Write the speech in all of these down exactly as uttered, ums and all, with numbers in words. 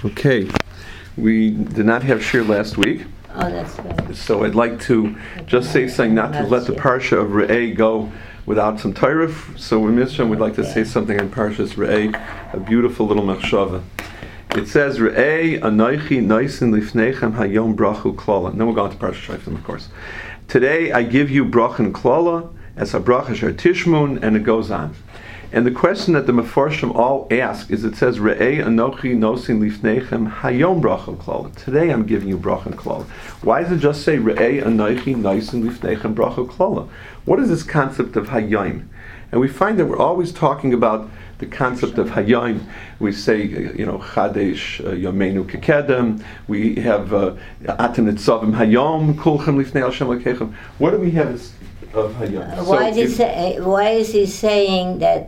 Okay, we did not have shir last week. Oh, that's right. So I'd like to just say something, not to let the parsha of Re'eh go without some Torah. So in Mitzvah, we'd like to say something on Parshas Re'eh, a beautiful little machshava. It says, Re'eh anoichi noisin lifnechem hayom brachu klala. And then we'll go on to Parshas Shoftim, of course. Today I give you brach and klala as a bracha sher tishmun, and it goes on. And the question that the Mefarshim all ask is, it says, Re'eh anochi nosin lifnechem hayom bracha klala. Today I'm giving you bracha and klala. Why does it just say, Re'eh anochi nosin lifnechem bracha klala? What is this concept of hayom? And we find that we're always talking about the concept of hayom. We say, you know, Chadesh Yomenu Kekedem. We have Atem Nitzavim Hayom Kulchem Lifnei Hashem Lekechem. What do we have of hayom? Uh, why, so is say, why is he saying that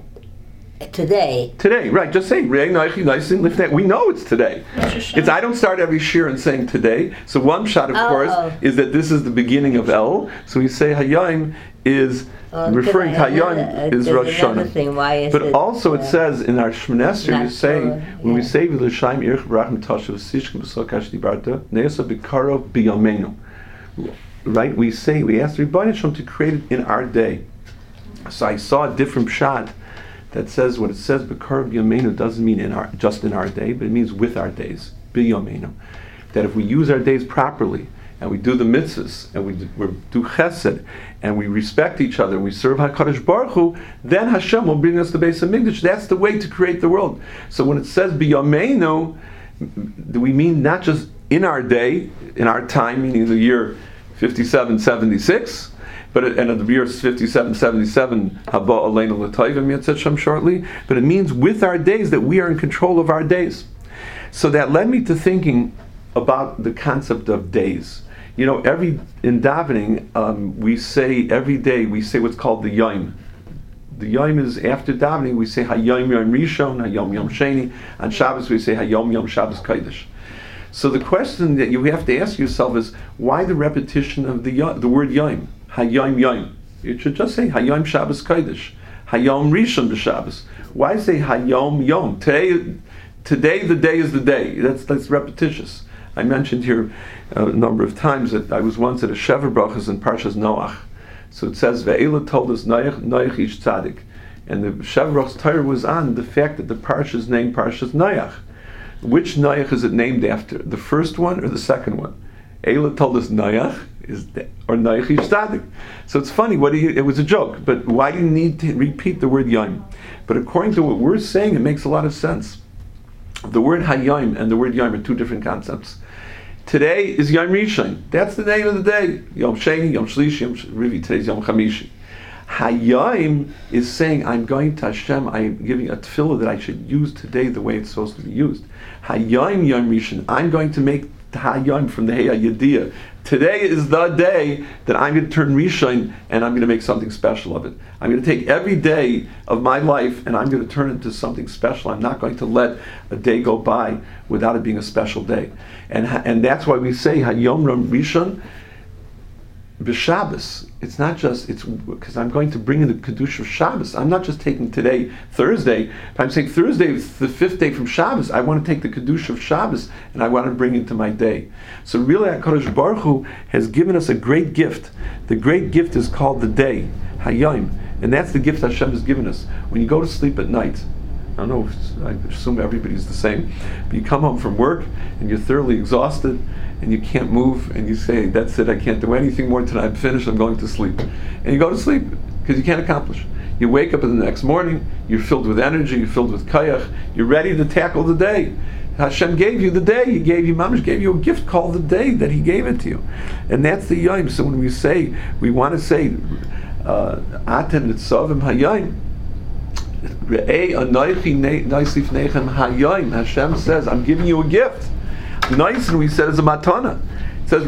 today? Today, right? Just say Re'eh Noichi Noisin Lifnei. We know it's today. It's I don't start every shir and saying today. So one shot, of oh, course, oh. is that this is the beginning of El. So we say hayom is well, referring to hayom uh, is Rosh Hashanah. Why is but it, also uh, it says in our Shemon Esrei, you say sure, when yeah. we say V'l'shaim irich barachim tashav sishkim b'sokash dibarta ne'asa b'karov b'yamenu. Right? We say we ask the Rebbeinu Shalom to create it in our day. So I saw a different shot that says what it says b'karov b'yamenu doesn't mean in our just in our day, but it means with our days b'yamenu. That if we use our days properly, and we do the mitzvahs, and we do, we do chesed, and we respect each other, and we serve HaKadosh Baruch Hu, then Hashem will bring us the Beis HaMikdash. That's the way to create the world. So when it says b'yameinu, do we mean not just in our day, in our time, meaning the year fifty-seven seventy-six, but it, and in the year fifty-seven seventy-seven, haba aleinu l'toivim yatzet shem shortly, but it means with our days that we are in control of our days. So that led me to thinking about the concept of days. You know, every in davening, um, we say every day we say what's called the yom. The yom is after davening. We say hayom yom rishon, hayom yom sheni. On Shabbos we say hayom yom Shabbos kodesh. So the question that you have to ask yourself is, why the repetition of the yom, the word yom? Hayom yom. You should just say hayom Shabbos kodesh, hayom rishon b'Shabbos. Why say hayom yom? Today, today the day is the day. That's that's repetitious. I mentioned here uh, a number of times that I was once at a Shever Brachas in Parshas Noach. So it says, Ve'ela told us Noach, Noach ish tzaddik. And the Shever Brachas Torah was on the fact that the Parsha is named Parshas Noach. Which Noach is it named after? The first one or the second one? Eila told us Noach is the, or Noach ish tzaddik. So it's funny, what do you, it was a joke, but why do you need to repeat the word Yom? But according to what we're saying, it makes a lot of sense. The word hayom and the word yom are two different concepts. Today is Yom Rishon. That's the name of the day. Yom Sheni, Yom Shlishi, Yom Rivi. Today's Yom Chamishi. Hayom is saying, I'm going to Hashem, I'm giving a tefillah that I should use today the way it's supposed to be used. Hayom Yom Rishon. I'm going to make Hayom from the Hey Yediyah. Today is the day that I'm going to turn Rishon and I'm going to make something special of it. I'm going to take every day of my life and I'm going to turn it into something special. I'm not going to let a day go by without it being a special day. And and that's why we say Hayom Ram Rishon b'Shabbos. It's not just, it's because I'm going to bring in the Kedusha of Shabbos. I'm not just taking today, Thursday. If I'm saying Thursday is the fifth day from Shabbos, I want to take the Kedusha of Shabbos and I want to bring it into my day. So really, HaKadosh Baruch Hu has given us a great gift. The great gift is called the day, Hayom. And that's the gift Hashem has given us. When you go to sleep at night, I don't know, I assume everybody's the same, but you come home from work and you're thoroughly exhausted and you can't move and you say, that's it, I can't do anything more tonight, I'm finished, I'm going to sleep. And you go to sleep because you can't accomplish. You wake up in the next morning, you're filled with energy, you're filled with kayach, you're ready to tackle the day. Hashem gave you the day, He gave you, Mamash gave you a gift called the day that He gave it to you. And that's the yom. So when we say, we want to say, Aten Nitzavim Hayom, Hashem says, I'm giving you a gift. Nice, and we said it's a matana. It says,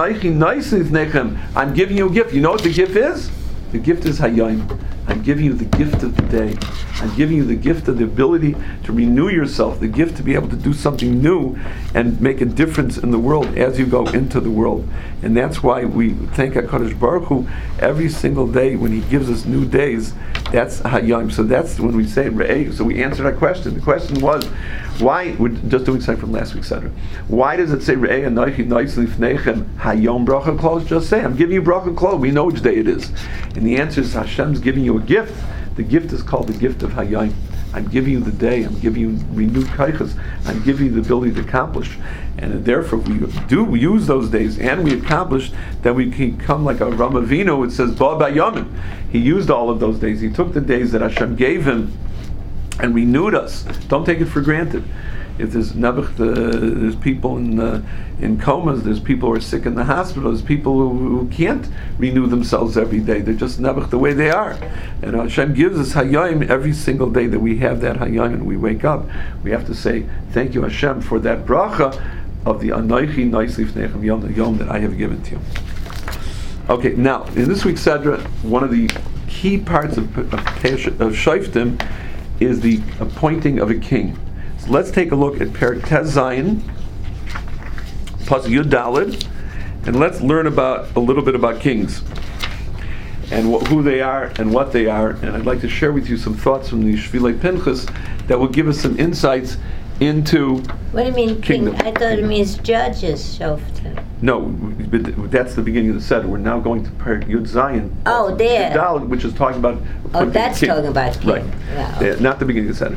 I'm giving you a gift. You know what the gift is? The gift is hayom. I'm giving you the gift of the day. I'm giving you the gift of the ability to renew yourself, the gift to be able to do something new and make a difference in the world as you go into the world. And that's why we thank HaKadosh Baruch Hu every single day when He gives us new days. That's Hayom. So that's when we say Re'eh. So we answered our question. The question was, why, we're just doing something from last week's Seder. Why does it say Re'eh Anochi Nois Lifnechem Hayom Bracha Kol? Just say, I'm giving you Bracha Kol. We know which day it is. And the answer is Hashem's giving you a gift. The gift is called the gift of Hayom. I'm giving you the day. I'm giving you renewed kaiches. I'm giving you the ability to accomplish. And therefore, if we do use those days and we accomplish, then we can come like a Ram Avinu. It says Ba Bayamin. He used all of those days. He took the days that Hashem gave him and renewed us. Don't take it for granted. If there's Nebuch, uh, there's people in uh, in comas, there's people who are sick in the hospital, there's people who, who can't renew themselves every day. They're just Nebuch the way they are. And Hashem gives us Hayom every single day that we have that Hayom and we wake up. We have to say, thank you Hashem for that bracha of the Anochi Nois Lifnechem Yom, the Yom that I have given to you. Okay, now, in this week's Sedra, one of the key parts of, of, of Shoftim is the appointing of a king. So let's take a look at Perek Tez Zayin, Pasuk Yud Daled, and let's learn about a little bit about kings and wh- who they are and what they are. And I'd like to share with you some thoughts from the Shvilei Pinchas that will give us some insights into. What do you mean, kingdom. king? I thought it means judges, Shoftim. No, but that's the beginning of the Seder. We're now going to Perek Yud Zayin. Oh, there. Yud Daled, which is talking about. Oh, that's king. talking about king. Right. Yeah, Yeah, not the beginning of the Seder.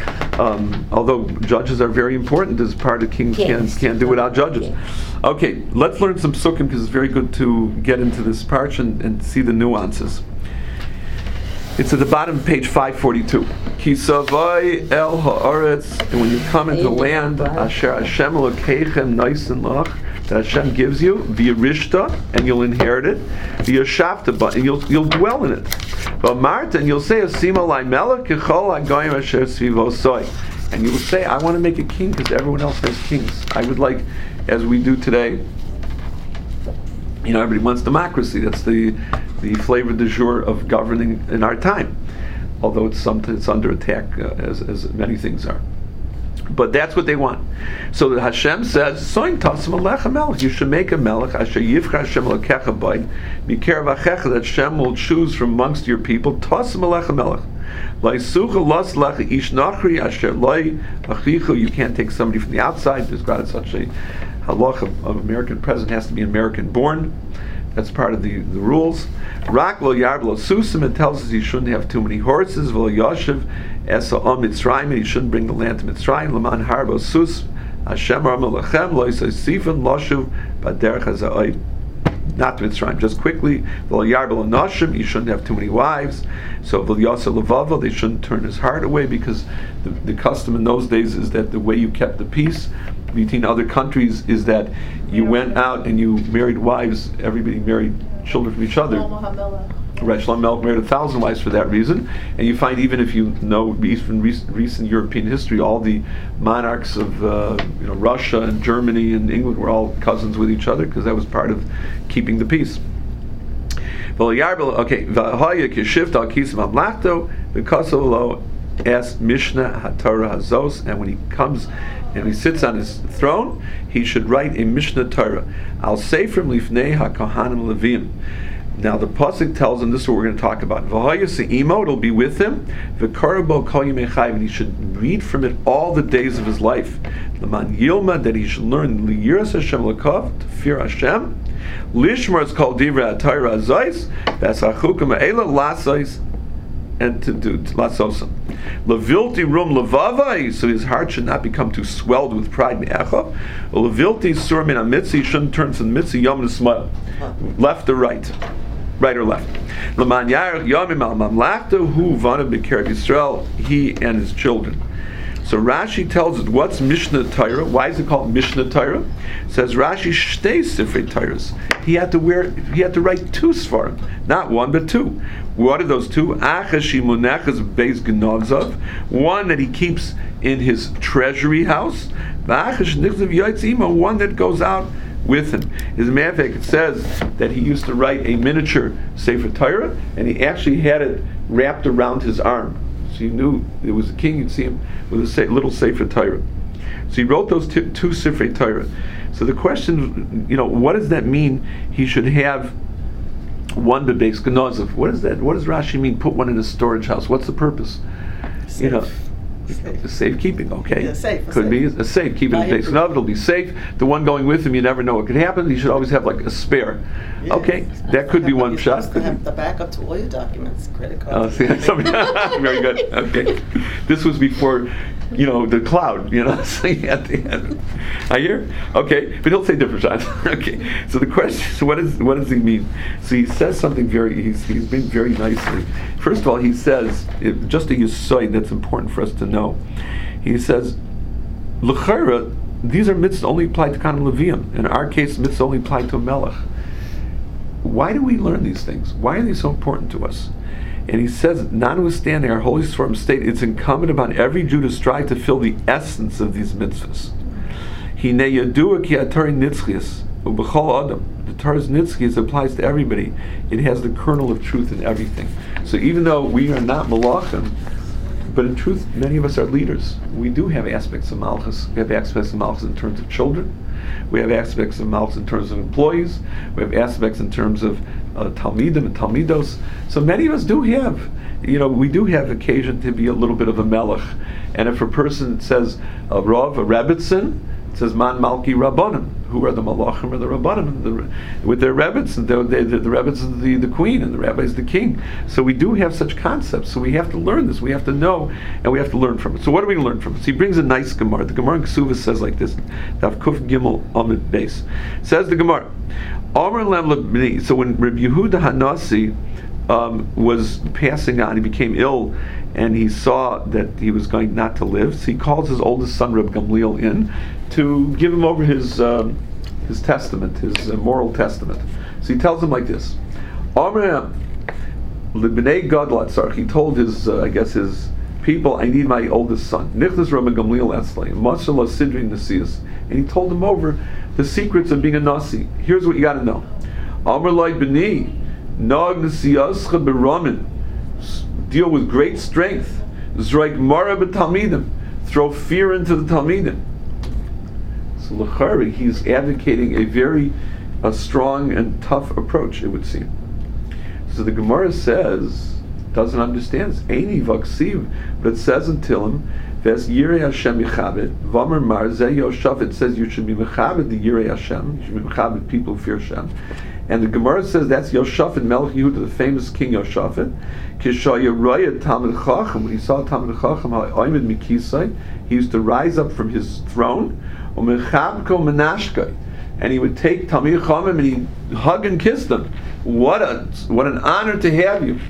Um, although judges are very important as part of kings, Kings. can't, can't do without judges. Okay. Okay, let's learn some psukim because it's very good to get into this parsha and, and see the nuances. It's at the bottom of page five forty-two. Ki savai el haaretz, and when you come into land, asher Hashem Elokeichem noisen lach, that Hashem gives you, v'yirishta, and you'll inherit it, v'yashavta, but and you'll you'll dwell in it. V'amarta, and you'll say, Asim alai melech kechol hagoyim asher svivosoi, and you'll say, I want to make a king because everyone else has kings. I would like, as we do today, you know, everybody wants democracy. That's the the flavor du jour of governing in our time. Although it's something it's under attack, uh, as as many things are. But that's what they want. So that Hashem says, "Soin tasim alecha melech." You should make a melech. Asher yivcha Hashem alekecha by mikerav achecha, that Hashem will choose from amongst your people. Tasim alecha melech. Laisucha las lecha ish nachri asher loy achichu. You can't take somebody from the outside. There's got such a halach of, of American president has to be American born. That's part of the, the rules. Rak lo yarb lo susim. It tells us he shouldn't have too many horses. V'lo yashiv esa on Mitzrayim. And he shouldn't bring the land to Mitzrayim. L'man harbo sus. Hashem ar melachem lo yisayisifan loshuv baderech haza'oid. Not to Mitzrayim. Just quickly. V'lo yarb lo nashim. He shouldn't have too many wives. So v'lo yasa levava. They shouldn't turn his heart away, because the, the custom in those days is that the way you kept the peace between other countries is that you went out and you married wives. Everybody married children from each other. Right, Shlomo Melech married a thousand wives for that reason. And you find, even if you know from recent, recent European history, all the monarchs of uh, you know Russia and Germany and England were all cousins with each other, because that was part of keeping the peace. Okay, as Mishnah HaTorah Hazos, and when he comes and he sits on his throne, he should write a Mishnah Torah. Al Sefer Lifnei HaKohanim Levim. Now the pasuk tells him, this is what we're going to talk about. V'hayasimo, it'll be with him. V'karabo kol yimei chayv, and he should read from it all the days of his life. L'man yilma, that he should learn liyiras Hashem l'kov, to fear Hashem. Lishmar is called divrei HaTorah Hazos, v'asachukim ha'ela lasais, and to do lasosam. Levilti rum levavai, so his heart should not become too swelled with pride. Me'echav. Levilti sur min amitzi, he shouldn't turn from the mitzvah yom to smile, left or right, right or left. Leman yarech yomim al mamlachta hu vanav b'kerev Yisrael, he and his children. So Rashi tells us what's Mishnah Torah. Why is it called Mishnah Torah? It says Rashi shtei sifrei Torahs. He had to wear. He had to write two svarim, not one but two. What are those two? Achash munachas beis genozov, one that he keeps in his treasury house. Achash nichzav yotzima, one that goes out with him. As a matter of fact, it says that he used to write a miniature Sefer Torah, and he actually had it wrapped around his arm. So you knew it was a king. You'd see him with a sa- little Sefer Torah. So he wrote those two, two Sefer Torah. So the question, you know, what does that mean? He should have one bebeis ganazav. What does that? What does Rashi mean? Put one in a storage house. What's the purpose? Safe. You know, Safe. safekeeping. Okay, Yeah, safe, could safe. be a safe. Keep it in beis ganazav. It'll be safe. The one going with him, you never know what could happen. You should always have like a spare. Yeah. Okay, that could be one You're shot. supposed to have the backup to all your documents, credit Oh, cards. see, somebody- very good. Okay, this was before, you know, the cloud. You know, so you had to have it. I hear. Okay, but he'll say different shots. Okay, so the question is, what is what does he mean? So he says something very. He's he's been very nicely. First of all, he says it, just a yesod that's important for us to know. He says, l'chara, these are mitzvahs only applied to Kohen Leviim. In our case, mitzvahs only applied to a melech. Why do we learn these things? Why are they so important to us? And he says, notwithstanding our holy Sforim state, it's incumbent upon every Jew to strive to fill the essence of these mitzvahs. Hine yadua ki atari nitzchias, ubechol adam. The Torah's nitzchias applies to everybody. It has the kernel of truth in everything. So even though we are not malachim, but in truth, many of us are leaders. We do have aspects of malchus. We have aspects of malchus in terms of children. We have aspects of malchus in terms of employees. We have aspects in terms of uh, talmidim and talmidos. So many of us do have, you know, we do have occasion to be a little bit of a melech. And if a person says a rav, a rebbitzin, it says man malki rabbanim. Who are the malachim or the rabbanim? The, with their rebbits, and the, the, the, the rebbits is the, the queen, and the rabbi is the king. So we do have such concepts. So we have to learn this. We have to know, and we have to learn from it. So what do we learn from it? So he brings a nice Gemara. The Gemara in Ksuvah says like this: Daf Kuf Gimel Amid Beis. Says the Gemara, Amar Lem Lebni. So when Reb Yehuda Hanasi um, was passing on, he became ill, and he saw that he was going not to live. So he calls his oldest son Reb Gamliel in to give him over his um, his testament, his uh, moral testament. So he tells him like this: Amar Lebnei Gadlatzarch. He told his, uh, I guess his people, I need my oldest son. Nichnas Reb Gamliel Etzlei, Mashallah Sidri Nasias, and he told him over the secrets of being a nasi. Here's what you got to know: Amar Loi B'ni Nog Nasiascha B'Ramin. Deal with great strength. Zraik Mara B'Talmidim. Throw fear into the Talmidim. So L'chari, he's advocating a very a strong and tough approach, it would seem. So the Gemara says, doesn't understand this. Eini vaksiv, but it says until him, Ves Yirei Hashem Yichabed, Vamar Mar Zeh Yoshav. It says you should be Mechabed the Yirei Hashem. You should be Mechabed people who fear Hashem. And the Gemara says that's Yoshafat Melech Yehuda, the famous king Yoshafat. Kishayarayah Talmid Chacham, when he saw Talmid Chacham, Oimid Mikisai, he used to rise up from his throne, Umechabko Menashkai, and he would take Talmid Chacham and he'd hug and kiss them. What a what an honor to have you.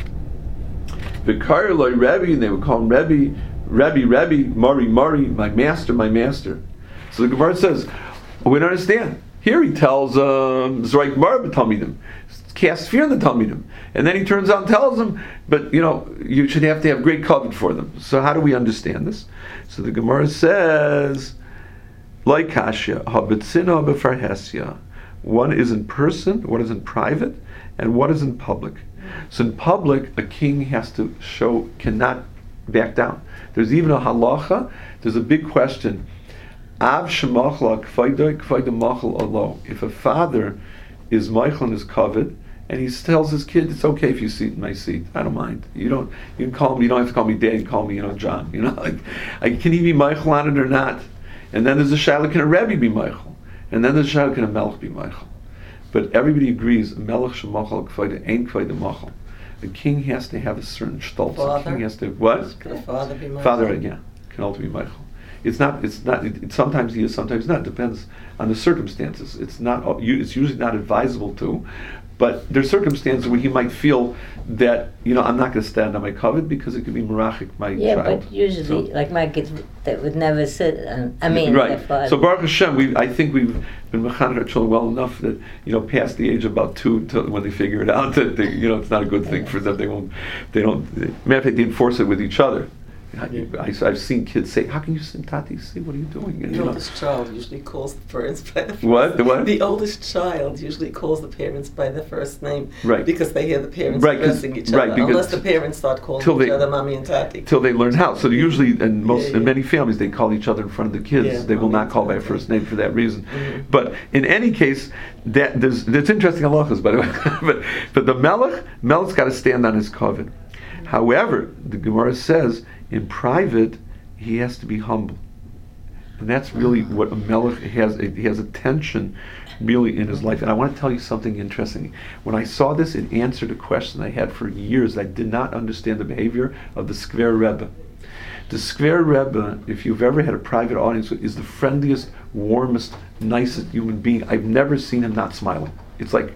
Vikar Loi Rebbe, and they would call him Rebbe, Rebbe, Rebbe, Mari, Mari, my master, my master. So the Gemara says, well, we don't understand. Here he tells Zraik Mar B'Talmidim, cast fear in the Talmidim, and then he turns out and tells them, but you know, you should have to have great covet for them. So how do we understand this? So the Gemara says, like Kashya, Habitzina B'Farhesya. One is in person, one is in private, and one is in public. So in public, a king has to show, cannot back down. There's even a halacha, there's a big question. Av shemachla k'fayda k'fayda machal alo. If a father is meichel in his covet, and he tells his kid, it's okay if you sit in my seat. I don't mind. You don't. You can call me. You don't have to call me Dad. You can call me, you know, John. You know, like, like can he be meichel on it or not? And then there's a shaila, can a rebbe be meichel? And then there's a shaila, can a melech be meichel? But everybody agrees, melech shemachal k'fayda ain't k'fayda machal. The king has to have a certain stolz. The king has to what? Can the father be meichel? Father, yeah, can also be meichel. It's not. It's not. It, it, sometimes he is. Sometimes not. It depends on the circumstances. It's not. It's usually not advisable to, but there's circumstances where he might feel that, you know, I'm not going to stand on my covet because it could be merachik my yeah, child. but usually, so, like my kids, that would never sit. On, I mean, right. their father. So Baruch Hashem, we I think we've been mechaner our children well enough that, you know, past the age of about two, to, when they figure it out that they, you know, it's not a good thing for them. They won't. They don't. Matter of fact, they enforce it with each other. I, I, I've seen kids say, "How can you sing Tati? See, what are you doing?" And, The you know, oldest child usually calls the parents by the first What? The what? The oldest child usually calls the parents by the first name, Right. Because they hear the parents Right, 'cause- addressing each right, other. because Unless the parents start calling till each they- other mommy and tati. till they learn how. So they usually, in most, Yeah, in yeah. many families, they call each other in front of the kids. Yeah, they will mommy not call by a and first tati. name for that reason. Mhm. But in any case, that there's there's interesting halachas, by the way. but but the melech, melech's got to stand on his covet. However, the Gemara says in private he has to be humble, and that's really what a melech has. He has a tension, really, in his life. And I want to tell you something interesting. When I saw this, it answered a question I had for years. I did not understand the behavior of the Skver Rebbe. The Skver Rebbe, if you've ever had a private audience with, is the friendliest, warmest, nicest human being. I've never seen him not smiling. It's like,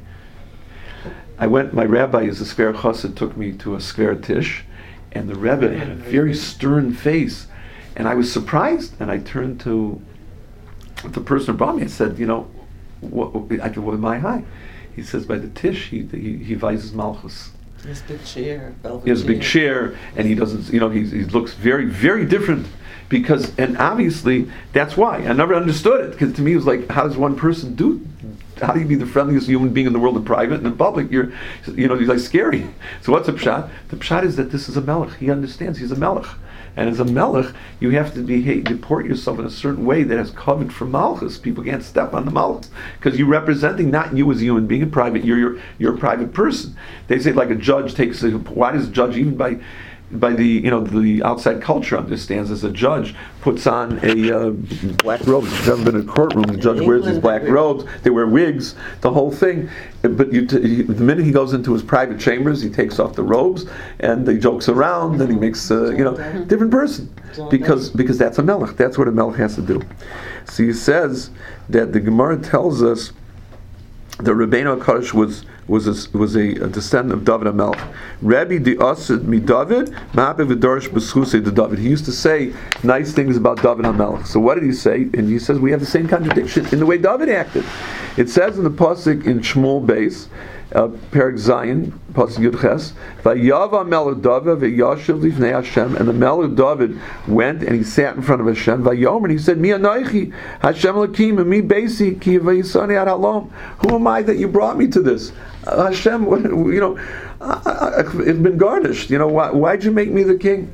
I went, my rabbi is a Skver Chassid, took me to a Skver Tish, and the Rebbe had a very stern face. And I was surprised, and I turned to the person who brought me and said, you know, what, I said, what am I high? He says, by the Tish, he, he, he vises Malchus. He has a big chair, velvet He has a big chair. chair, and he doesn't, you know, he, he looks very, very different. Because, and obviously, that's why. I never understood it, because to me it was like, how does one person do, how do you be the friendliest human being in the world in private, and in public you're, you know, he's like scary. So what's the pshat? The pshat is that this is a melech. He understands he's a melech. And as a melech, you have to behave, deport yourself in a certain way that has covered for malchus. People can't step on the malchus because you're representing not you as a human being in private. You're you're, you're a private person. They say like a judge takes. A, why does a judge even by by the you know the outside culture understands as a judge puts on a uh, black robe. If you've ever been in a courtroom, the judge wears these black robes. They wear wigs, the whole thing. But you t- you, the minute he goes into his private chambers, he takes off the robes and he jokes around and he makes uh, you know different person because because that's a melech. That's what a melech has to do. So he says that the Gemara tells us that Rabbeinu HaKadosh was was a, was a, a descendant of David HaMelech. Rabbi di Asid mi David, ma'ape v'dorish b'schusei de David. He used to say nice things about David HaMelech. So what did he say? And he says we have the same contradiction in the way David acted. It says in the pasuk in Shmuel Beis, uh, Perek Zayin, pasuk Yud Ches, Vayava Melech David v'yashiv lifnei Hashem, and the Melech David went and he sat in front of Hashem. Vayomer, and he said, Mi anoichi Hashem Lakim and mi Beisi ki vayisani ad halom. Who am I that you brought me to this? Uh, Hashem, you know, I, I, it's been garnished. You know, why, why'd you make me the king?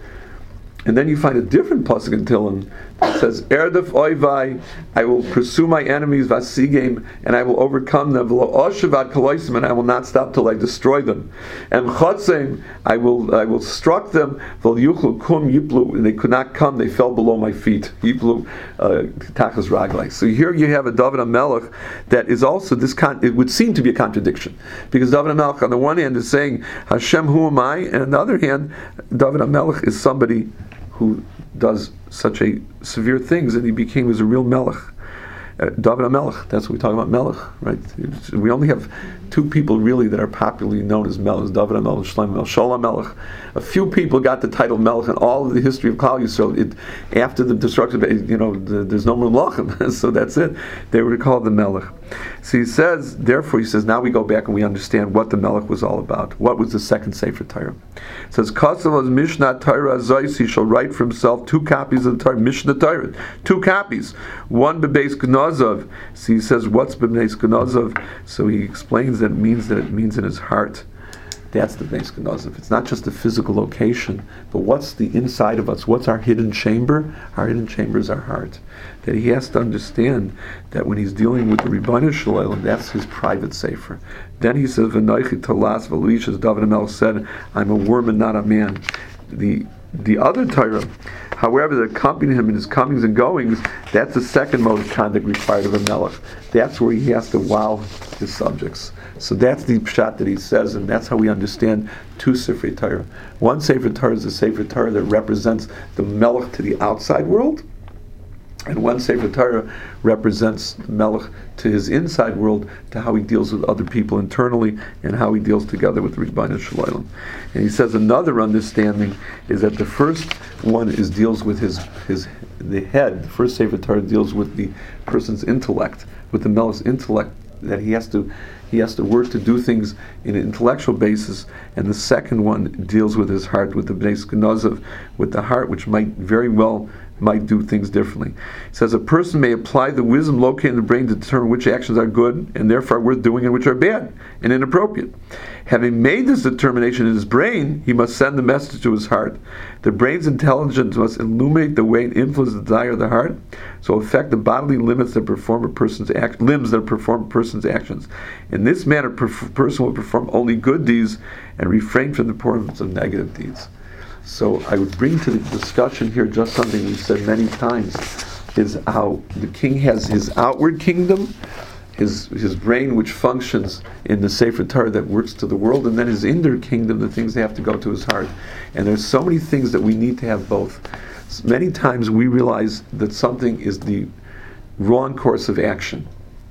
And then you find a different pasuk in Tehillim that says, "Erdef oivai, I will pursue my enemies, vasigim, and I will overcome them. V'lo oshevad kaloisim, and I will not stop till I destroy them. And chotzim, I will I will struck them. V'lo yuchlu kum yiplu, and they could not come; they fell below my feet. Yiplu tachas raglai." So here you have a David HaMelech that is also this. Con- it would seem to be a contradiction because David HaMelech on the one hand is saying, "Hashem, who am I?" and on the other hand, David HaMelech is somebody who does such a severe things, and he became as a real melech. Uh, David HaMelech, that's what we talk about, melech, right? We only have two people really that are popularly known as melech, David HaMelech, Shlomo HaMelech, Shaul HaMelech. A few people got the title melech in all of the history of Klal Yisrael. It, after the destruction, you know, the, there's no more melechim, so that's it. They were called the melech. So he says, therefore he says, now we go back and we understand what the melech was all about. What was the second Sefer Torah? It says, Kasav as Mishnah Torah Zois, he shall write for himself two copies of the Torah, Mishnah Torah, two copies, one Bebeis Gnozov. So he says, what's Bebeis Gnozov? So he explains that it means that it means in his heart. That's the Beis Gnozov. It's not just a physical location, but what's the inside of us? What's our hidden chamber? Our hidden chamber is our heart. That he has to understand that when he's dealing with the Ribbono Shel Olam, that's his private sefer. Then he says, "V'noichi talas v'lish," as David HaMelech said, "I'm a worm and not a man." The the other Torah, however, that accompany him in his comings and goings, that's the second mode of conduct required of a melech. That's where he has to wow his subjects. So that's the pshat that he says, and that's how we understand two Sefer Torah. One Sefer Torah is a Sefer Torah that represents the melech to the outside world, and one Sefer Torah represents the melech to his inside world, to how he deals with other people internally and how he deals together with Ribbono Shel Olam. And he says another understanding is that the first one is deals with his his the head. The first Sefer Torah deals with the person's intellect, with the melech's intellect that he has to he has to work to do things in an intellectual basis, and the second one deals with his heart, with the Bnei Skenozov, with the heart, which might very well might do things differently. It says a person may apply the wisdom located in the brain to determine which actions are good and therefore worth doing and which are bad and inappropriate. Having made this determination in his brain, he must send the message to his heart. The brain's intelligence must illuminate the way and influence the desire of the heart, so affect the bodily limits that perform a person's act, limbs that perform a person's actions. In this manner, a person will perform only good deeds and refrain from the performance of negative deeds. So I would bring to the discussion here just something we've said many times, is how the king has his outward kingdom, his his brain which functions in the Sefer Torah that works to the world, and then his inner kingdom, the things that have to go to his heart. And there's so many things that we need to have both. Many times we realize that something is the wrong course of action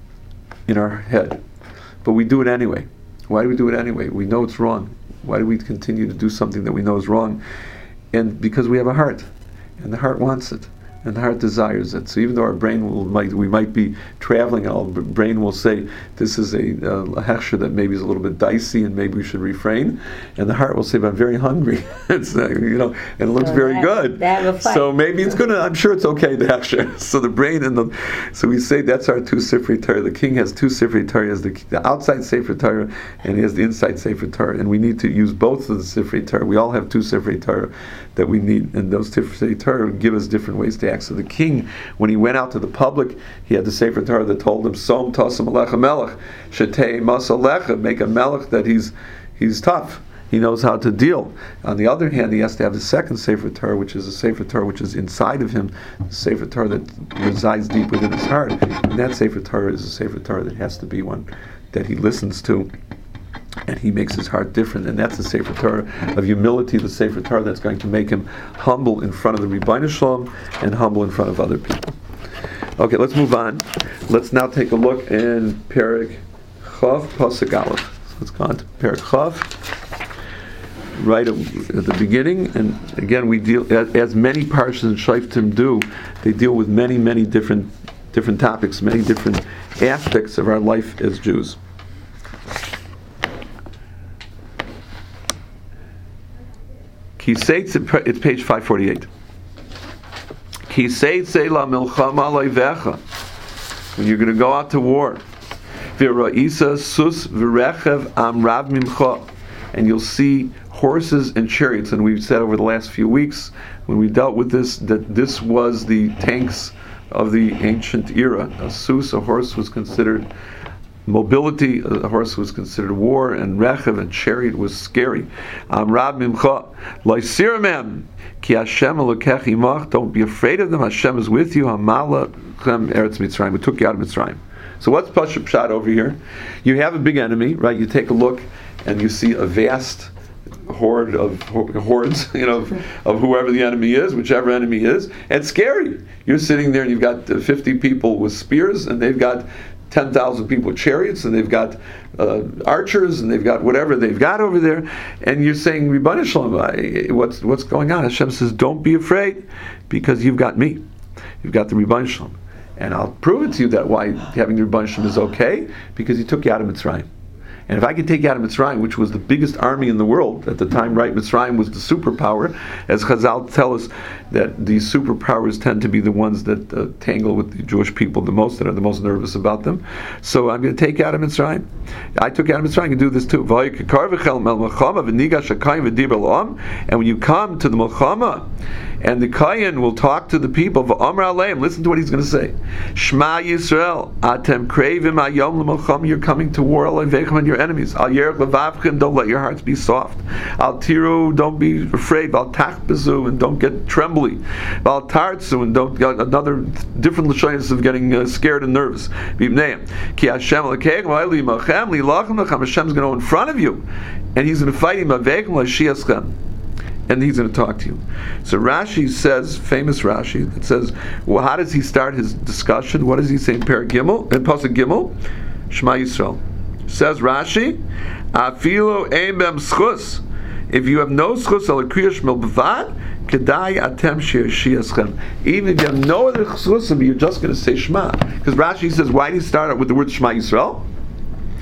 in our head, but we do it anyway. Why do we do it anyway? We know it's wrong. Why do we continue to do something that we know is wrong? And because we have a heart, and the heart wants it, and the heart desires it. So even though our brain will might we might be traveling, and our brain will say this is a, uh, a hechsher that maybe is a little bit dicey, and maybe we should refrain. And the heart will say, "But I'm very hungry." It's uh, you know, and it looks so very that, good. That so maybe it's gonna. I'm sure it's okay the hechsher. So the brain and the so we say that's our two Sifrei Torah. The king has two Sifrei Torah. He has the, the outside Sefer Torah, and he has the inside Sefer Torah. And we need to use both of the Sifrei Torah. We all have two Sifrei Torah that we need, and those Sifrei Torah give us different ways to act. So the king, when he went out to the public, he had the Sefer Torah that told him, "Som tasam alecha melech, shetei mas alecha," make a melech that he's he's tough. He knows how to deal. On the other hand, he has to have the second Sefer Torah, which is a Sefer Torah which is inside of him, the Sefer Torah that resides deep within his heart. And that Sefer Torah is a Sefer Torah that has to be one that he listens to, and he makes his heart different. And that's the Sefer Torah of humility, the Sefer Torah that's going to make him humble in front of the Rebbeinu Shalom and humble in front of other people. Okay, let's move on. Let's now take a look in Perek Chav, Pasuk Aleph. So let's go on to Perek Chav, right at the beginning. And again, we deal, as, as many parshas and shoftim do, they deal with many, many different different topics, many different aspects of our life as Jews. It's page five forty-eight. When you're going to go out to war, and you'll see horses and chariots. And we've said over the last few weeks, when we dealt with this, that this was the tanks of the ancient era. A sus, a horse, was considered mobility, a horse was considered war, and rechev, and chariot, was scary. Amrab mimcha loisiramem ki Hashem elokech imach. Don't be afraid of them. Hashem is with you. Hamala chem eretz Mitzrayim. We took you out of Mitzrayim. So what's Pashup Pshat over here? You have a big enemy, right? You take a look, and you see a vast horde of hordes, you know, of, of whoever the enemy is, whichever enemy is, and it's scary. You're sitting there, and you've got uh, fifty people with spears, and they've got ten thousand people with chariots, and they've got uh, archers, and they've got whatever they've got over there, and you're saying, Rebbeinu Shalom, what's what's going on? Hashem says, don't be afraid, because you've got me. You've got the Rebbeinu Shalom. And I'll prove it to you that why having the Rebbeinu Shalom is okay, because he took you out of Mitzrayim. And if I could take you out of Mitzrayim, which was the biggest army in the world at the time, right? Mitzrayim was the superpower. As Chazal tell us that these superpowers tend to be the ones that uh, tangle with the Jewish people the most, that are the most nervous about them. So I'm going to take you out of Mitzrayim. I took you out of Mitzrayim. I can do this too. And when you come to the Milchama, and the Kayan will talk to the people of Amr Aleim. Listen to what he's going to say. Shema Yisrael, Atem Kravim Ayom L'Milchama. You're coming to war, Alevechem, and your enemies. Al Yerech Levavchem. Don't let your hearts be soft. Al Tiru. Don't be afraid. Al Tachbezu, and don't get trembly. Al Tartzu, and don't get another different lashonos of getting uh, scared and nervous. Bibneim. Ki Hashem Lekechem V'Eli Machem Lilachem Lechem. Hashem's going to go in front of you, and he's going to fight him. Avechem L'Shiaschem. And he's going to talk to you. So Rashi says, famous Rashi, that says, well, how does he start his discussion? What does he say in Perek Gimel, in Pasuk Gimel? Shema Yisrael. Says Rashi, Afilo ein bem schus. If you have no schus al kriyash mil bavad, kedai atem shiaschem. Even if you have no other schus, you're just going to say Shema. Because Rashi says, why do you start out with the word Shema Yisrael?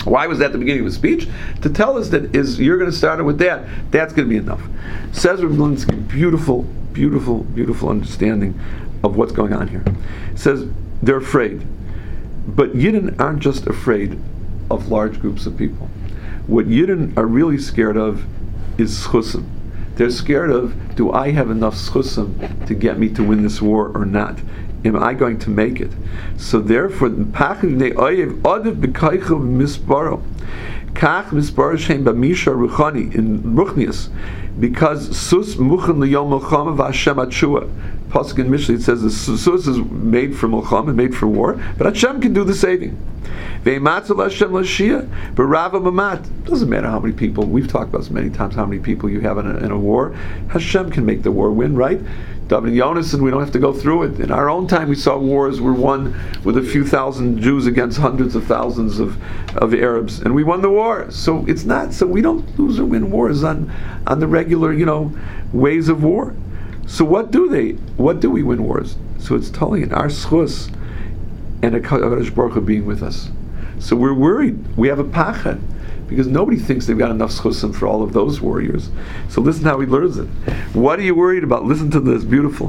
Why was that the beginning of his speech? To tell us that is you're going to start it with that. That's going to be enough. Says Reb Linsky, beautiful, beautiful, beautiful understanding of what's going on here. Says they're afraid, but Yidden aren't just afraid of large groups of people. What Yidden are really scared of is schusim. They're scared of, do I have enough schusim to get me to win this war or not? Am I going to make it? So therefore, in Ruchnius, because sus muchen liyom milchama v'Hashem atshua. Pasuk in Mishlei, it says the sus is made for milchama, made for war, but Hashem can do the saving. Ve'ematzel Hashem l'shia, but Rava Mamat. Doesn't matter how many people, we've talked about this many times, how many people you have in a, in a war. Hashem can make the war win, right? David and Yonason, we don't have to go through it. In our own time, we saw wars were won with a few thousand Jews against hundreds of thousands of, of Arabs, and we won the war. So it's not, so we don't lose or win wars on, on the regular, you know, ways of war. So what do they, what do we win wars? So it's totally in our schus and a HaKadosh Baruch Hu being with us. So we're worried. We have a pachad, because nobody thinks they've got enough schusim for all of those warriors. So listen how he learns it. What are you worried about? Listen to this, beautiful.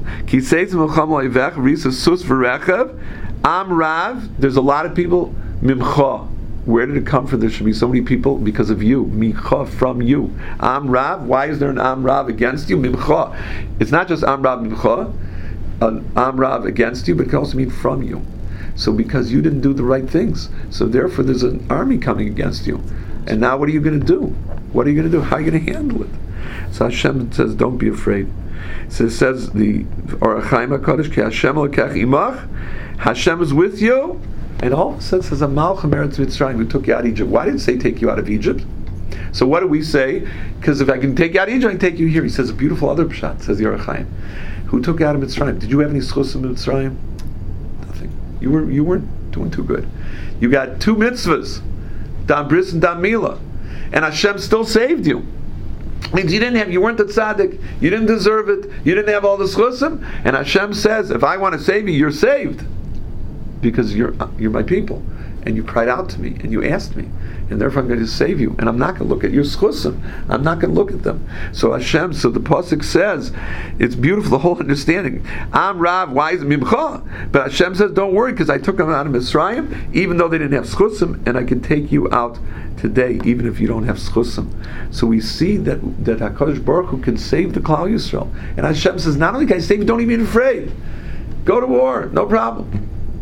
Am Rav, there's a lot of people, Mimcha. Where did it come from? There should be so many people because of you. Micha, from you. Am Rav, why is there an Am Rav against you? Mimcha. It's not just Am Rav Mimcha, an Am Rav against you, but it can also mean from you. So because you didn't do the right things, so therefore there's an army coming against you. And now what are you going to do? What are you going to do? How are you going to handle it? So Hashem says, don't be afraid. So it says the Or HaChaim HaKadosh, Ki Hashem Elokech Imach, Hashem is with you. And all of a sudden it says, Amalchem Eretz Mitzrayim, who took you out of Egypt. Why did it say take you out of Egypt? So what do we say? Because if I can take you out of Egypt, I can take you here. He says a beautiful other pshat, says the Or HaChaim. Who took you out of Mitzrayim? Did you have any schusim in Mitzrayim? Nothing. You, were, you weren't doing too good. You got two mitzvahs. Dan Bris and Dan Mila, and Hashem still saved you. Means you didn't have, you weren't the tzaddik, you didn't deserve it, you didn't have all the schusim, and Hashem says, if I want to save you, you're saved, because you're you're my people, and you cried out to me, and you asked me, and therefore I'm going to save you, and I'm not going to look at your schusim, I'm not going to look at them. So Hashem, so the pasuk says, it's beautiful, the whole understanding. Am Rav, why is it Mimcha? But Hashem says, don't worry, because I took them out of Mitzrayim, even though they didn't have schusim, and I can take you out today, even if you don't have schusim. So we see that that HaKadosh Baruch Hu can save the Klal Yisrael, and Hashem says, not only can I save you, don't even be afraid. Go to war, no problem.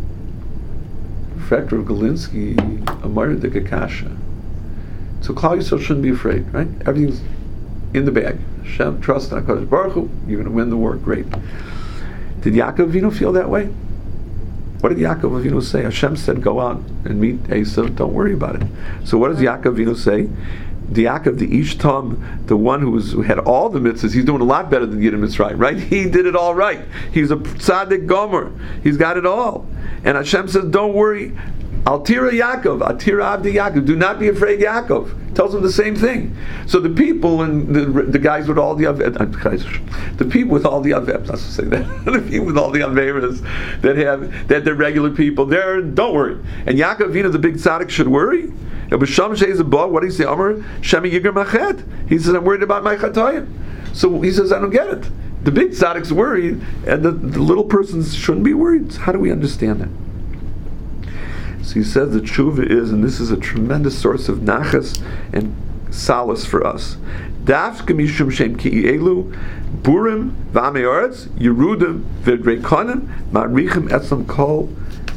Factor of Galinsky, Amar de Kakasha. So Klal Yisrael shouldn't be afraid, right? Everything's in the bag. Hashem, trust in HaKadosh Baruch Hu, you're going to win the war, great. Did Yaakov Avinu feel that way? What did Yaakov Avinu say? Hashem said, go out and meet Esav, don't worry about it. So what does Yaakov Avinu say? The Yaakov, the Ish Tam, the one who, was, who had all the mitzvahs, he's doing a lot better than Yidden Mitzrayim, right? He did it all right. He's a tzaddik gomer. He's got it all. And Hashem says, don't worry. Altira Yaakov, Altira Avdi Yaakov. Do not be afraid, Yaakov. Tells him the same thing. So the people and the, the guys with all the aveb, the people with all the aveb, not to say that, the people with all the averas that have that they're regular people, they're don't worry. And Yaakov Avinu, the big tzaddik, should worry. What do you say? Amar Shemi Yiger Machet. He says, I'm worried about my chatayim. So he says, I don't get it. The big tzaddik's worried, and the, the little persons shouldn't be worried. So how do we understand that? So he says the tshuva is, and this is a tremendous source of nachas and solace for us. Dafka mishum shem ki'elu burim v'ameoretz yerudim v'dreikonim ma'richim etzam kol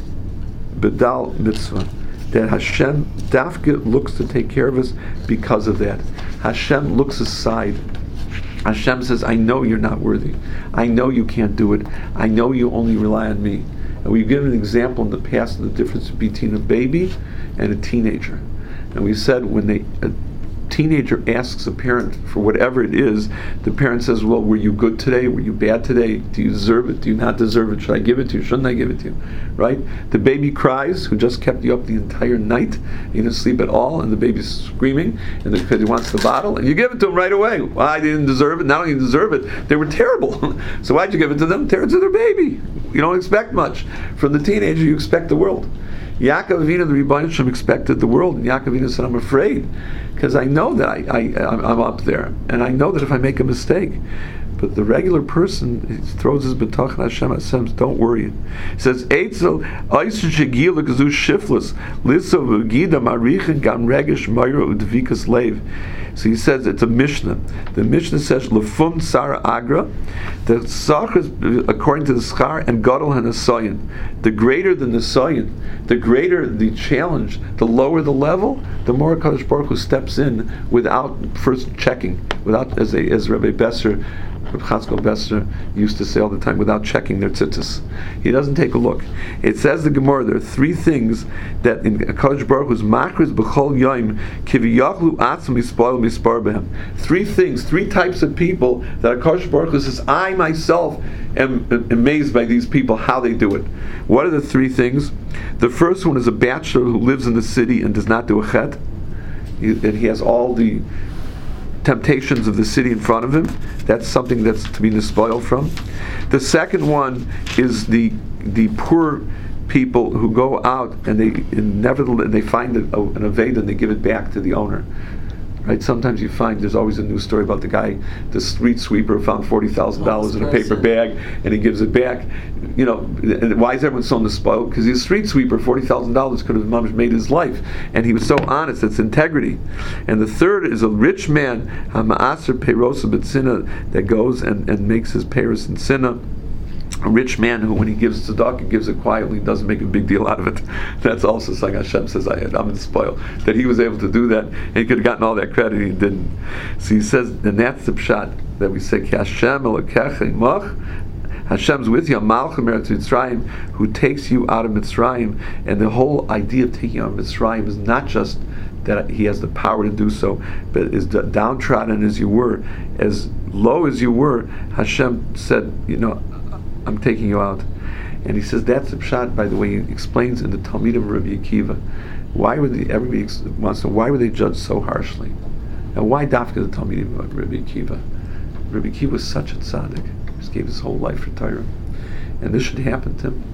bedal mitzvah. That Hashem dafka looks to take care of us because of that. Hashem looks aside. Hashem says, I know you're not worthy. I know you can't do it. I know you only rely on me. And we've given an example in the past of the difference between a baby and a teenager. And we said when they, a teenager asks a parent for whatever it is, the parent says, well, were you good today? Were you bad today? Do you deserve it? Do you not deserve it? Should I give it to you? Shouldn't I give it to you? Right? The baby cries, who just kept you up the entire night. You didn't sleep at all, and the baby's screaming and because he wants the bottle, and you give it to him right away. Well, I didn't deserve it. Now you deserve it. They were terrible. So why'd you give it to them? Tear it to their baby. You don't expect much. From the teenager, you expect the world. Yaakov Avinu, the Rebbeinu Shem, expected the world, and Yaakov Avinu said, I'm afraid, because I know that I, I, I'm, I'm up there, and I know that if I make a mistake. But the regular person, he throws his betach on Hashem. Hashem, don't worry. He says, Eitzel, Oiser Shegila Gazu Shiflus, Liso Vugida Marichin Gam Regish Mayra Udvikas Lev. So he says it's a Mishnah. The Mishnah says, Lefum Sara Agra, the Sach is according to the Schar, and Gadol HaNasayin. The greater the Nasayin, the greater the challenge, the lower the level, the more HaKadosh Baruch Hu steps in without first checking, without, as, a, as Rabbi Besser, Rabbi Chatzkel Besser used to say all the time, without checking their tzitzis. He doesn't take a look. It says the Gemara, there are three things that in HaKadosh Baruch Hu's makris b'chol yoim kiviyachlu atzim mispoil mispar behem. Three things, three types of people that HaKadosh Baruch Hu says, I myself am amazed by these people, how they do it. What are the three things? The first one is a bachelor who lives in the city and does not do a chet. He, and he has all the temptations of the city in front of him. That's something that's to be despoiled from. The second one is the the poor people who go out and they and nevertheless they find an aved and they give it back to the owner. Right? Sometimes you find there's always a news story about the guy, the street sweeper, found forty thousand dollars in a paper bag and he gives it back. You know, and why is everyone so despoiled? Because he's a street sweeper. Forty thousand dollars could have made his life, and he was so honest. It's integrity. And the third is a rich man, Hamaaser Peirosa B'Tzina, that goes and, and makes his Peiros in Sinna. A rich man who, when he gives tzedakah, gives it quietly, doesn't make a big deal out of it. That's also something Hashem says, I, I'm spoiled. That he was able to do that, and he could have gotten all that credit, and he didn't. So he says, and that's the pshat that we say, Ki Hashem Elokecha Imach, Hashem's with you, Malchim Eretz Mitzrayim, who takes you out of Mitzrayim. And the whole idea of taking you out of Mitzrayim is not just that he has the power to do so, but as downtrodden as you were, as low as you were, Hashem said, you know, I'm taking you out. And he says that's the pshat, by the way, he explains in the Talmud of Rabbi Akiva. Why would they, everybody wants to know, why were they judged so harshly? Now why dafka the Talmud of Rabbi Akiva? Rabbi Akiva was such a tzaddik. He just gave his whole life for Torah. And this should happen to him.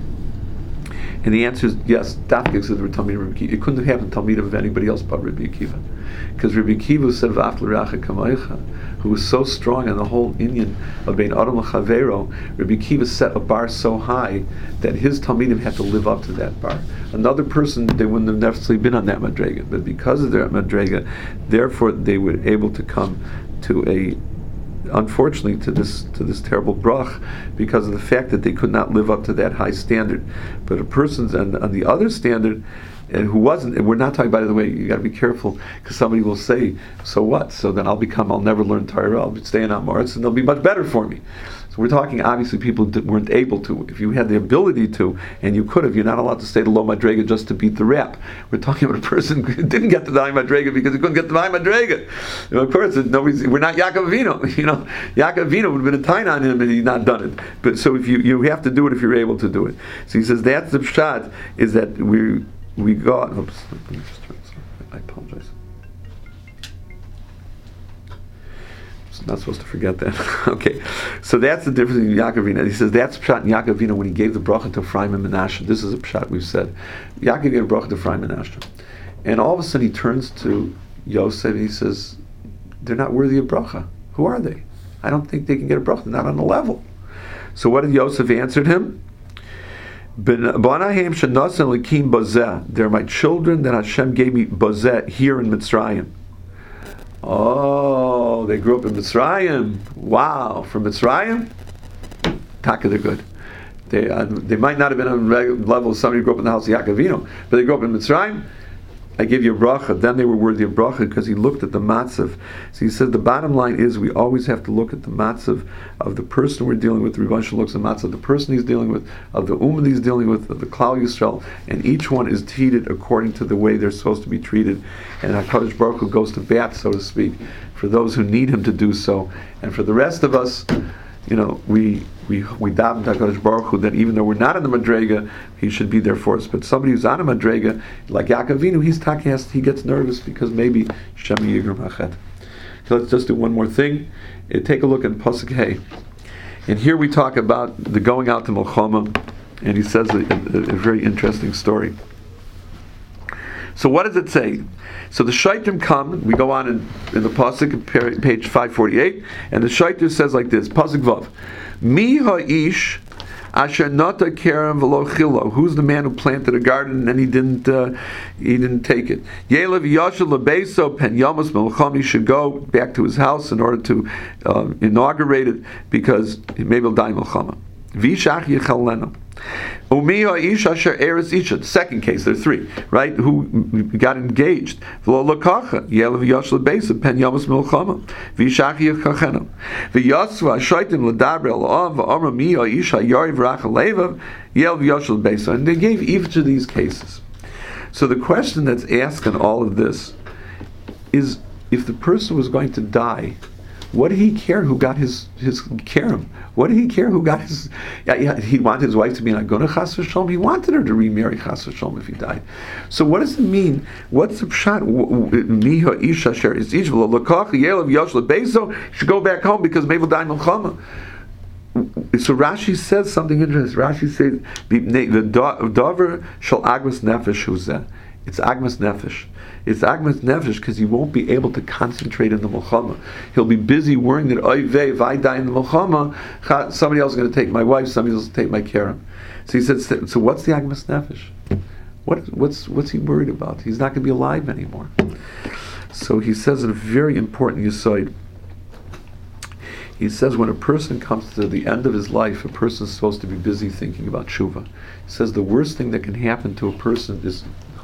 And the answer is yes, dafka because of the Talmud of Rabbi Akiva. It couldn't have happened to Talmud of anybody else but Rabbi Akiva. Because Rabbi Akiva said, V'af l'reacha kamaycha, who was so strong in the whole inyan of Bein Adam L'Chavero, Rabbi Akiva set a bar so high that his Talmidim had to live up to that bar. Another person, they wouldn't have necessarily been on that madrega, but because of their madrega, therefore they were able to come to a, unfortunately, to this to this terrible brach, because of the fact that they could not live up to that high standard. But a person's on, on the other standard, and who wasn't, and we're not talking, by the way, you got to be careful, because somebody will say, so what? So then I'll become, I'll never learn Torah, I'll be staying on Mars, and they'll be much better for me. So we're talking, obviously, people that weren't able to. If you had the ability to, and you could have, you're not allowed to stay the low madrega just to beat the rap. We're talking about a person who didn't get to the high madrega because he couldn't get to the high madrega. You know, of course, nobody's, we're not Yaakov Avinu. You know, Yaakov Avinu would have been a tine on him and he's not done it. But so if you you have to do it if you're able to do it. So he says that's the pshat, is that we we got. Oops, let me just turn this off. I apologize. I'm not supposed to forget that. Okay, so that's the difference in Yaakov Avinu. He says that's pshat in Yaakov Avinu when he gave the bracha to Ephraim and Menashe. This is a pshat we've said. Yaakov gave a bracha to Ephraim and Menashe, and all of a sudden he turns to Yosef and he says, "They're not worthy of bracha. Who are they? I don't think they can get a bracha. They're not on the level." So what did Yosef answered him? They're my children that Hashem gave me bazeh here in Mitzrayim. Oh, they grew up in Mitzrayim. Wow, from Mitzrayim? Taka, they're good. They uh, they might not have been on the level of somebody who grew up in the house of Yaakov Avinu, but they grew up in Mitzrayim. I give you a bracha. Then they were worthy of bracha because he looked at the matzav. So he said the bottom line is we always have to look at the matzav of the person we're dealing with. The Rebbeinu Shalom looks at the matzav of the person he's dealing with, of the ummah he's dealing with, of the Klal Yisrael, and each one is treated according to the way they're supposed to be treated. And HaKadosh Baruch Hu goes to bat, so to speak, for those who need him to do so. And for the rest of us, you know, we we we daven to HaKadosh Baruch Hu that even though we're not in the madrega, he should be there for us. But somebody who's on a madrega, like Yaakov Avinu, he's talking, he gets nervous because maybe Shem Yigram Hachet. So let's just do one more thing. Uh, take a look at Pasuk Hey. And here we talk about the going out to Milchama, and he says a, a, a very interesting story. So what does it say? So the Shaitim come, we go on in, in the Pasuk, page five forty-eight, and the Shaitim says like this, Pasuk Vav, Mi ha'ish asher nata kerem v'lo chilo. Who's the man who planted a garden and he didn't uh, he didn't take it? Yelev yashel lebeso pen yamas melcham. He should go back to his house in order to uh, inaugurate it because maybe he'll die melchama. Vishach yechalenu. Umiha ish asher eres isha. The second case, there are three, right? Who got engaged? V'lo lakacha yelev yashel lebeso pen yamas melchama. Vishach yechachenu. V'yasva shaitim ledaber el av v'amra miha isha yariv rachel levav yelev yashel lebeso. And they gave each of these cases. So the question that's asked in all of this is, if the person was going to die, what did he care who got his his kerem? What did he care who got his? Yeah, yeah, he wanted his wife to be an agona chas v'shalom. He wanted her to remarry chas v'shalom if he died. So what does it mean? What's the pshat? Miha isha sher is ishvul lokach yelav yoshla bezo. Should go back home because maybe he'll die milchama. So Rashi says something interesting. Rashi says the davar shall agmas nefesh huzeh. It's agmas nefesh. It's agmas nefesh because he won't be able to concentrate in the milchama. He'll be busy worrying that oy vey, if I die in the milchama, somebody else is going to take my wife, somebody else will take my kerem. So he says, so what's the agmas nefesh? What, what's what's he worried about? He's not going to be alive anymore. So he says a very important yesod. He says when a person comes to the end of his life, a person is supposed to be busy thinking about tshuva. He says the worst thing that can happen to a person is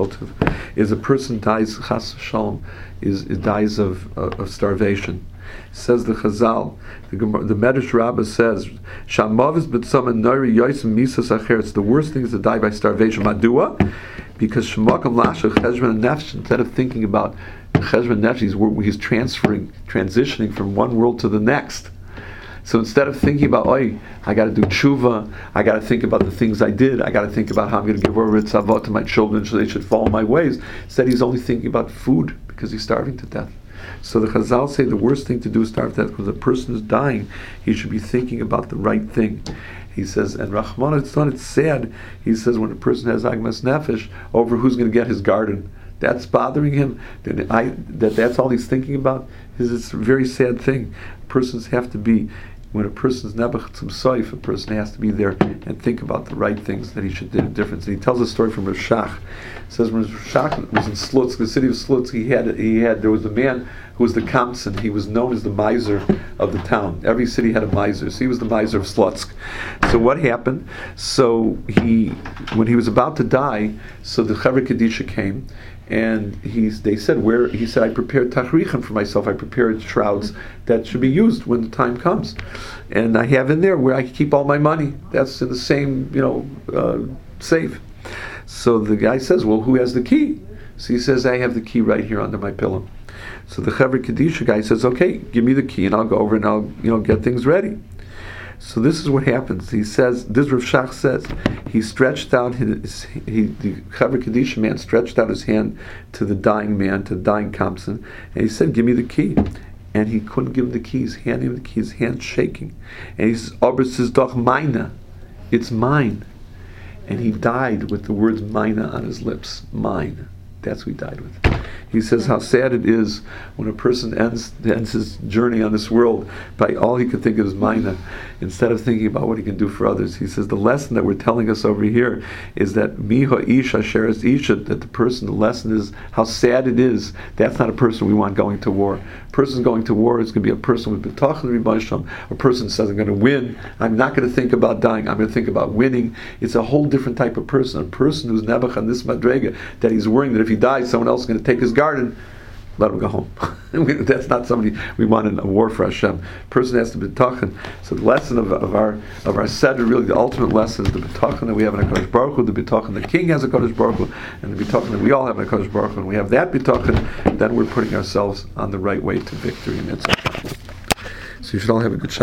is a person dies chas v'shalom, is it dies of, uh, of starvation. Says the Chazal, the, the Medrash Rabbah says, Shamavis b'tzama nari yosim misas acher. It's the worst thing is to die by starvation. Madua, because shemakam lashach cheshvan nefesh. Instead of thinking about cheshvan nefesh, he's, he's transferring, transitioning from one world to the next. So instead of thinking about, oh, I got to do tshuva, I got to think about the things I did, I got to think about how I'm going to give over tzavot to my children so they should follow my ways. Instead, he's only thinking about food because he's starving to death. So the Chazal say the worst thing to do is starve to death because the person is dying. He should be thinking about the right thing. He says, and Rahman, it's not, it's sad. He says when a person has agmas nefesh over who's going to get his garden, that's bothering him. That I that that's all he's thinking about. Is it's a very sad thing. Persons have to be. When a person's nebuch tzum soif, a person has to be there and think about the right things that he should do difference. And he tells a story from Rav Shach. He says when Rav Shach was in Slutsk, the city of Slutsk, he had he had there was a man who was the kamsen. He was known as the miser of the town. Every city had a miser, so he was the miser of Slutsk. So what happened? So he, when he was about to die, so the Chevra Kadisha came. And he's, they said, where he said, I prepared tachrichan for myself. I prepared shrouds that should be used when the time comes, and I have in there where I keep all my money. That's in the same, you know, uh, safe. So the guy says, well, who has the key? So he says, I have the key right here under my pillow. So the Chevra Kadisha guy says, okay, give me the key, and I'll go over and I'll, you know, get things ready. So this is what happens. He says, this Rav Shach says, he stretched out his, he, the Chevra Kadisha man stretched out his hand to the dying man, to the dying Kamsen, and he said, give me the key. And he couldn't give him the keys, hand him the key, his hand's shaking. And he says, Aber is doch meine, it's mine. And he died with the words meine on his lips, mine. That's what he died with. He says how sad it is when a person ends ends his journey on this world by all he could think of is mina, instead of thinking about what he can do for others. He says the lesson that we're telling us over here is that miha isha sheres isha, that the person, the lesson is how sad it is. That's not a person we want going to war. A person going to war is going to be a person with betachon ribasham. A person says, I'm going to win. I'm not going to think about dying. I'm going to think about winning. It's a whole different type of person. A person who's nebuch on this madrega, that he's worrying that if he dies, someone else is going to take his garden. Let him go home. That's not somebody we want in a war for Hashem. Person has to be betachon. So the lesson of, of our of our seder, really the ultimate lesson is the betachon that we have in HaKadosh Baruch Hu, the betachon the King has a HaKadosh Baruch Hu, and the betachon that we all have in HaKadosh Baruch Hu. And we have that betachon, then we're putting ourselves on the right way to victory. And that's so you should all have a good shot.